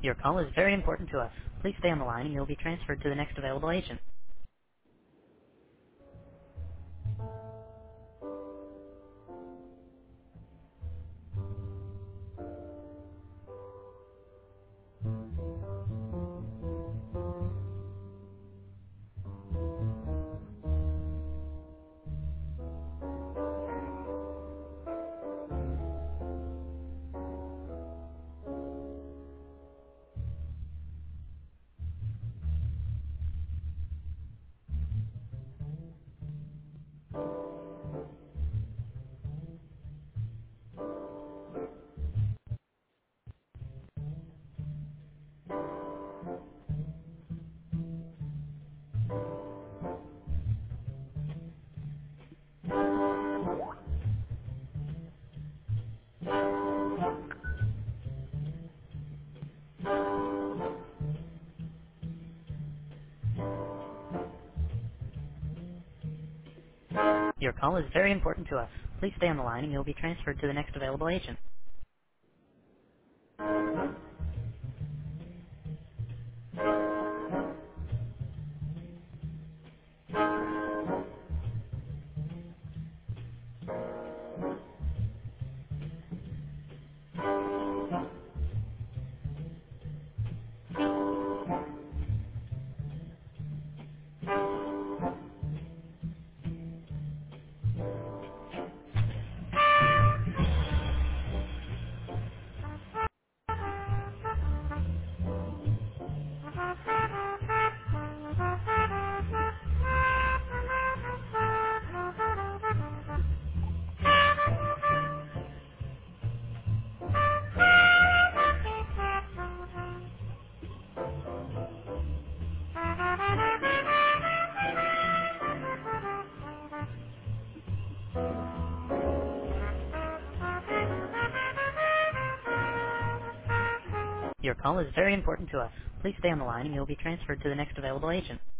Your call is very important to us. Please stay on the line and you'll be transferred to the next available agent. Your call is very important to us. Please stay on the line and you'll be transferred to the next available agent. Your call is very important to us. Please stay on the line and you'll be transferred to the next available agent.